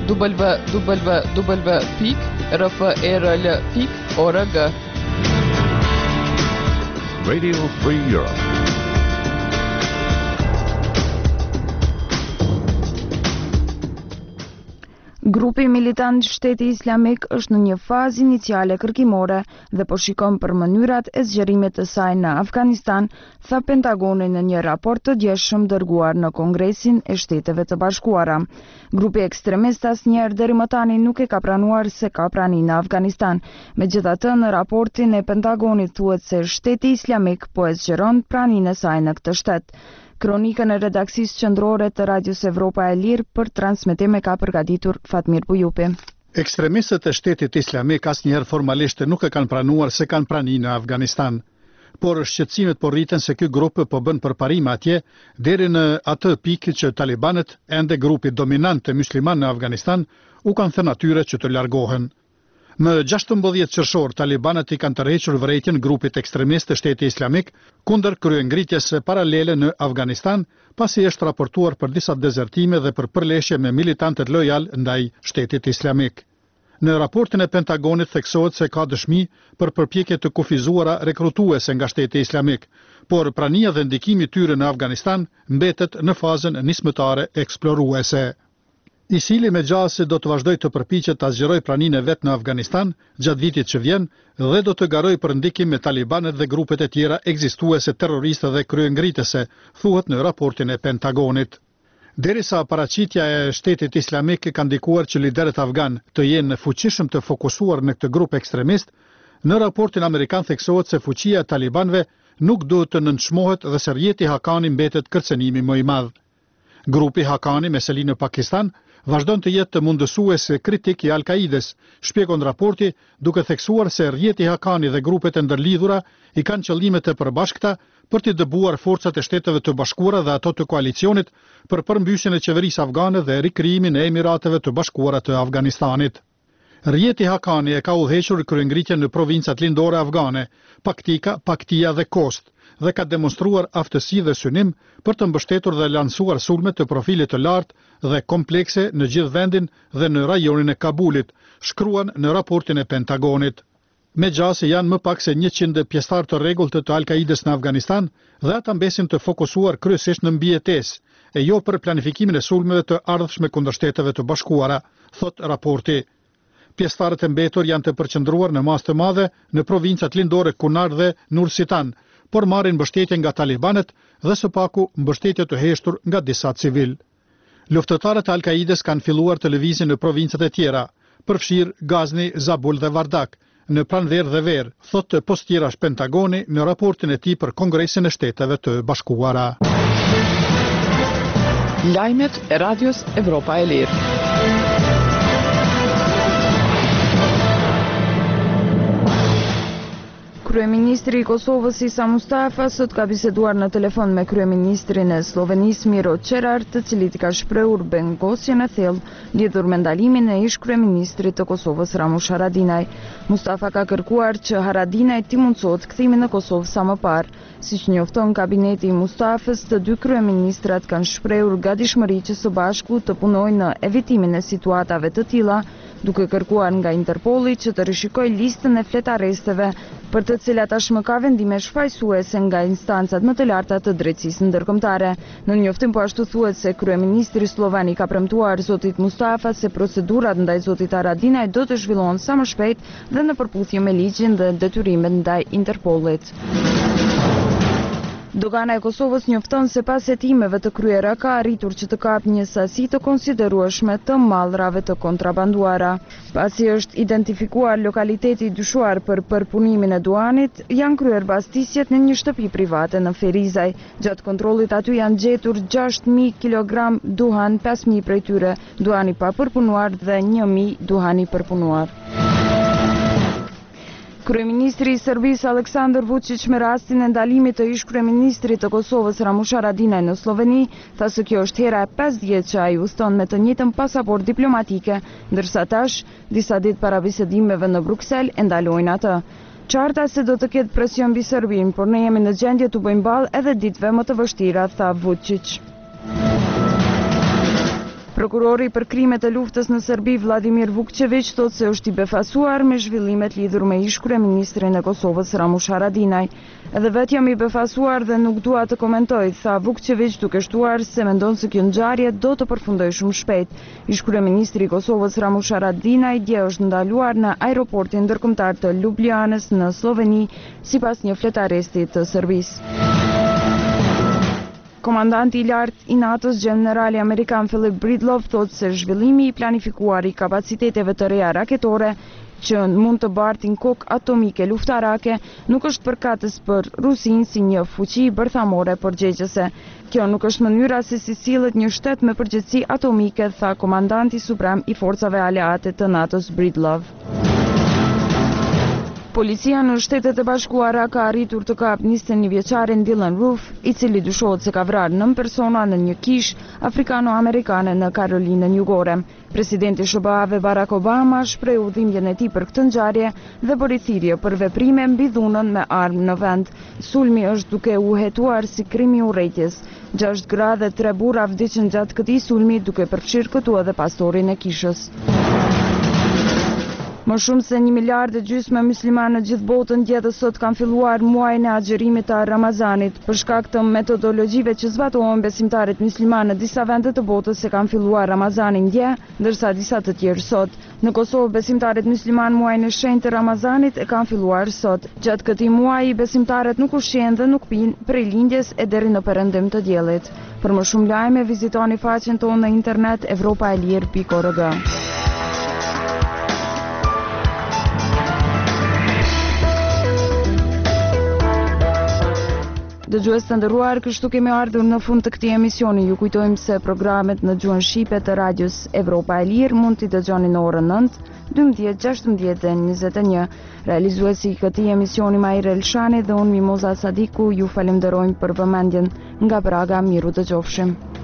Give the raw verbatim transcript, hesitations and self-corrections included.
w w w pikë r f e r l pikë org. Radio Free Europe. Grupi militant Shteti Islamik është në një fazë iniciale kërkimore dhe po shikon për mënyrat e zgjerimit të saj në Afganistan, tha Pentagoni në një raport të djeshëm dërguar në Kongresin e Shteteve të Bashkuara. Grupi ekstremist asnjëherë deri më tani nuk e ka pranuar se ka prani në Afganistan. Megjithatë, në raportin e Pentagonit thuhet se Shteti Islamik po e zgjeron praninë e saj në këtë shtet. Kronikën e redaksisë qendrore të Radios Evropa e Lirë për transmetim e ka përgatitur Fatmir Bujupi. Ekstremistët e Shtetit Islamik asnjëherë formalisht nuk e kanë pranuar se kanë prani në Afganistan, por shqetësimet po rriten se ky grup po bën përparime atje deri në atë pikë që talibanët, ende grupi dominant musliman në Afganistan, u kanë thënë atyre që të largohen. Më gjashtëmbëdhjetë qershor, talibanët i kanë tërhequr vërejtjen grupit ekstremist të Shtetit Islamik kundër kryengritjes paralele në Afganistan, pasi është raportuar për disa dezertime dhe për përleshje me militantët lojal ndaj Shtetit Islamik. Në raportin e Pentagonit theksohet se ka dëshmi për përpjekje të kufizuara rekrutuese nga Shteti Islamik, por prania dhe ndikimi i tyre në Afganistan mbetet në fazën nismëtare eksploruese. ISIL-i me gjase do të vazhdoj të përpiqet ta zgjeroj praninë e vet në Afganistan gjatë vitit që vjen dhe do të garoj për ndikim me talibanët dhe grupet e tjera ekzistuese terroriste dhe kryengritese, thuhet në raportin e Pentagonit. Derisa paraqitja e Shtetit Islamik ka ndikuar që liderët afgan të jenë fuqishëm të fokusuar në këtë grup ekstremist, në raportin amerikan theksohet se fuqia e talibanëve nuk duhet të nënçmohet dhe se rjeti Hakani mbetet kërcënimi më i madh. Grupi Hakani me seli në Pakistan vazhdon të jetë të mundësues kritik i Al-Kaides, shpjegon raporti, duke theksuar se rjeti Hakani dhe grupet e ndërlidhura i kanë qëllime të përbashkëta për të dëbuar forcat e Shteteve të Bashkuara dhe ato të koalicionit për përmbyshjen e qeverisë afgane dhe rikrijimin e Emirateve të Bashkuara të Afganistanit. Rjeti Hakani e ka udhëhequr kryengritjen në provincat lindore afgane, Paktika, Paktia dhe Kost, dhe ka demonstruar aftësi dhe synim për të mbështetur dhe lansuar sulme të profilit të lartë dhe komplekse në gjithë vendin dhe në rajonin e Kabulit, shkruan në raportin e Pentagonit. Me gjase janë më pak se njëqind pjesëtar të rregullt të Al-Kaides në Afganistan dhe ata mbesin të fokusuar kryesisht në mbijetesë, e jo për planifikimin e sulmeve të ardhshme kundër Shteteve të Bashkuara, thot raporti. Pjesëtarët e mbetur janë të përqendruar në masë të madhe në provincat lindore Kunar dhe Nur-Sitan, por marrin mbështetje nga talibanët dhe së paku mbështetje të heshtur nga disa civil. Luftëtarët e Al-Kaides kanë filluar të lëvizin në provincat e tjera, përfshirë Gazni, Zabul dhe Vardak, në pranverë dhe verë, thotë postjerash Pentagoni në raportin e tij për Kongresin e Shteteve të Bashkuara. Lajmet e Radios Evropa e Lirë. Kryeministri i Kosovës Isa Mustafa sot ka biseduar në telefon me kryeministrin e Slovenisë Miro Cerar, të cilit ka shprehur bengosjen e thellë lidhur me ndalimin e ish kryeministrit të Kosovës Ramush Haradinaj. Mustafa ka kërkuar që Haradinaj t'i mundsohet kthimi në Kosovë sa më parë. Siç njofton kabineti i Mustafës, të dy kryeministrat kanë shprehur gatishmëri që së bashku të punojnë në evitimin e situatave të tilla, duke kërkuar nga Interpolli që të rishikojë listën e fletaresteve për të cilat tashmë ka vendime shfaqësuese nga instancat më të larta të drejtësisë ndërkombëtare. Në njoftim po ashtu thuhet se kryeministri slovan i ka premtuar zotit Mustafa se procedurat ndaj zotit Haradinaj do të zhvillohen sa më shpejt dhe në përputhje me ligjin dhe detyrimet ndaj Interpollit. Dogana e Kosovës njofton se pas hetimeve të kryera ka arritur që të kapë një sasi të konsiderueshme të mallrave të kontrabanduara. Pasi është identifikuar lokaliteti dyshuar për përpunimin e duanit, janë kryer bastisjet në një shtëpi private në Ferizaj. Gjatë kontrollit aty janë gjetur gjashtë mijë kilogram duhan, pesë mijë prej tyre duani pa përpunuar dhe një mijë duhani përpunuar. Kryeministri i Serbisë Aleksandar Vučić me rastin e ndalimit të ish kryeministrit të Kosovës Ramush Haradinaj në Sloveni, tha se kjo është hera e pesëdhjetë që ai uston me të njëjtën pasaportë diplomatike, ndërsa tash, disa ditë para bisedimeve në Bruksel, e ndalojnë atë. Qarta se do të ketë presion mbi Serbinë, por ne jemi në gjendje të bëjmë ballë edhe ditëve më të vështira, tha Vučić. Prokurori për krimet e luftës në Serbi Vladimir Vukčević thot se është i befasuar me zhvillimet lidhur me ish kryeministrin e Kosovës Ramush Haradinaj. Edhe vetë jam i befasuar dhe nuk dua të komentoj, tha Vukčević duke shtuar se mendon se kjo ngjarje do të përfundojë shumë shpejt. Ish kryeministri i Kosovës Ramush Haradinaj dje është ndaluar në aeroportin ndërkombëtar të Ljubljanës në Sloveni sipas një fletaresti të Serbisë. Komandanti i lartë i NATO-s, generali amerikan Philip Breedlove, thot se zhvillimi i planifikuar i kapaciteteve të reja raketore që mund të bartin kokë atomike luftarake nuk është përkatës për Rusinë si një fuqi bërthamore përgjegjëse. Kjo nuk është mënyra se si sillet një shtet me përgjegjësi atomike, tha komandanti suprem i forcave aleate të NATO-s Breedlove. Policia në Shtetet e Bashkuara ka arritur të kapë njëzet e një vjeçarin Dylan Roof, i cili dyshohet se ka vrarë nëntë persona në një kishë afrikano-amerikane në Karolinën Jugore. Presidenti S B A-ve Barack Obama shprehu dhimbjen e tij për këtë ngjarje dhe bëri thirrje për veprime mbi dhunën me armë në vend. Sulmi është duke u hetuar si krim i urrejtjes. Gjashtë gra dhe tre burra vdiqën gjatë këtij sulmi, duke përfshirë këtu edhe pastorin e kishës. Më shumë se një miliard e gjysmë muslimanë në gjithë botën djetë sot kanë filluar muajin e agjerimit të Ramazanit. Për shkak të metodologjive që zbatohen, besimtarët muslimanë në disa vende të botës se kanë filluar Ramazanin dje, ndërsa disa të tjerë sot. Në Kosovë, besimtarët muslimanë muajin e shenjtë të Ramazanit e kanë filluar sot. Gjatë këtij muaji, besimtarët nuk ushqejnë dhe nuk pinë prej lindjes e deri në perëndim të diellit. Për më shumë lajme, vizitoni faqen tonë në internet evropa e lir pikë org. Dëgjues të nderuar, kështu kemi ardhur në fund të këtij emisioni. Ju kujtojmë se programet në gjuhën shqipe të radios Evropa e Lirë mund t'i dëgjoni në orën nëntë, dymbëdhjetë, gjashtëmbëdhjetë dhe njëzet e një. Realizuesi i këtij emisioni Maire Elshani dhe unë Mimoza Sadiku ju falenderojmë për vëmendjen. Nga Praga, miru dëgjofshim.